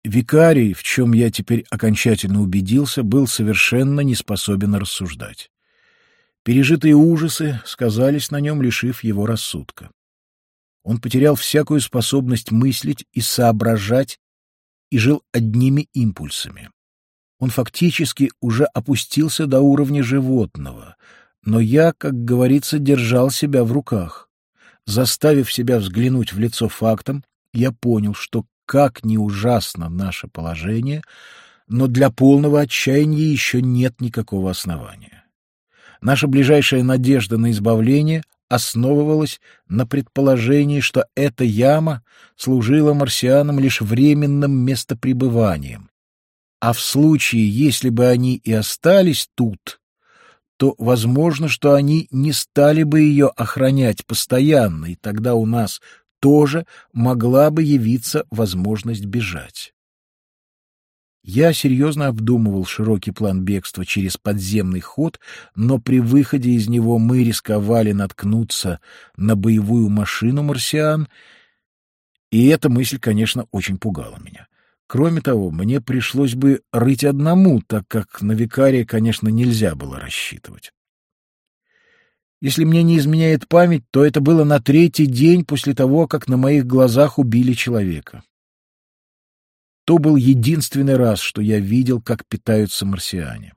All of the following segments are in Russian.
Викарий, в чем я теперь окончательно убедился, был совершенно не способен рассуждать. Пережитые ужасы сказались на нем, лишив его рассудка. Он потерял всякую способность мыслить и соображать и жил одними импульсами. Он фактически уже опустился до уровня животного, но я, как говорится, держал себя в руках. Заставив себя взглянуть в лицо фактам, я понял, что как ни ужасно наше положение, но для полного отчаяния еще нет никакого основания. Наша ближайшая надежда на избавление основывалась на предположении, что эта яма служила марсианам лишь временным местопребыванием, а в случае, если бы они и остались тут, то возможно, что они не стали бы ее охранять постоянно, и тогда у нас тоже могла бы явиться возможность бежать. Я серьезно обдумывал широкий план бегства через подземный ход, но при выходе из него мы рисковали наткнуться на боевую машину марсиан, и эта мысль, конечно, очень пугала меня. Кроме того, мне пришлось бы рыть одному, так как на викария, конечно, нельзя было рассчитывать. Если мне не изменяет память, то это было на 3-й день после того, как на моих глазах убили человека. То был единственный раз, что я видел, как питаются марсиане.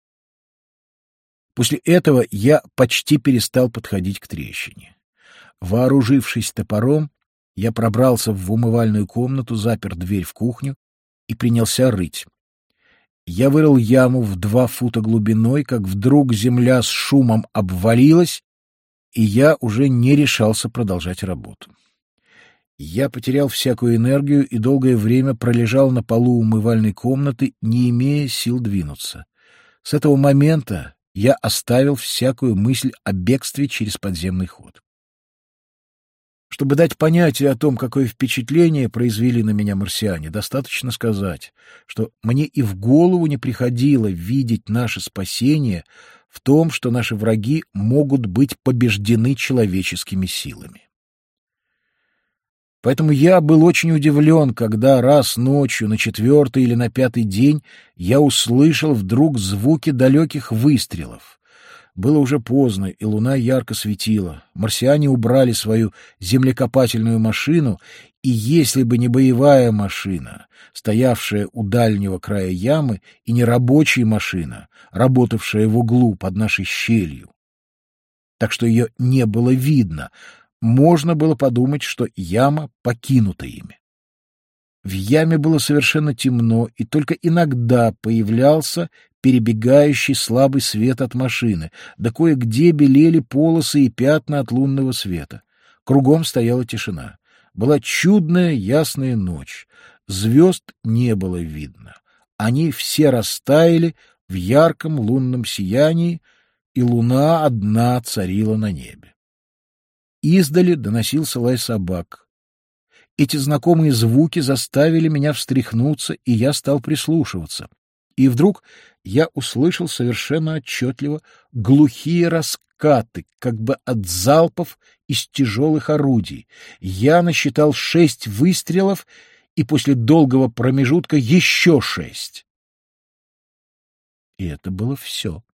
После этого я почти перестал подходить к трещине. Вооружившись топором, я пробрался в умывальную комнату, запер дверь в кухню и принялся рыть. Я вырыл яму в 2 фута глубиной, как вдруг земля с шумом обвалилась, и я уже не решался продолжать работу. Я потерял всякую энергию и долгое время пролежал на полу умывальной комнаты, не имея сил двинуться. С этого момента я оставил всякую мысль о бегстве через подземный ход. Чтобы дать понятие о том, какое впечатление произвели на меня марсиане, достаточно сказать, что мне и в голову не приходило видеть наше спасение в том, что наши враги могут быть побеждены человеческими силами. Поэтому я был очень удивлен, когда раз ночью на 4-й или на 5-й день я услышал вдруг звуки далеких выстрелов. Было уже поздно, и луна ярко светила. Марсиане убрали свою землекопательную машину, и если бы не боевая машина, стоявшая у дальнего края ямы, и не рабочая машина, работавшая в углу под нашей щелью, так что ее не было видно, можно было подумать, что яма покинута ими. В яме было совершенно темно, и только иногда появлялся перебегающий слабый свет от машины, да кое-где белели полосы и пятна от лунного света. Кругом стояла тишина. Была чудная ясная ночь. Звезд не было видно. Они все растаяли в ярком лунном сиянии, и луна одна царила на небе. Издали доносился лай собак. Эти знакомые звуки заставили меня встряхнуться, и я стал прислушиваться. И вдруг я услышал совершенно отчетливо глухие раскаты, как бы от залпов из тяжелых орудий. Я насчитал 6 выстрелов, и после долгого промежутка еще 6. И это было все.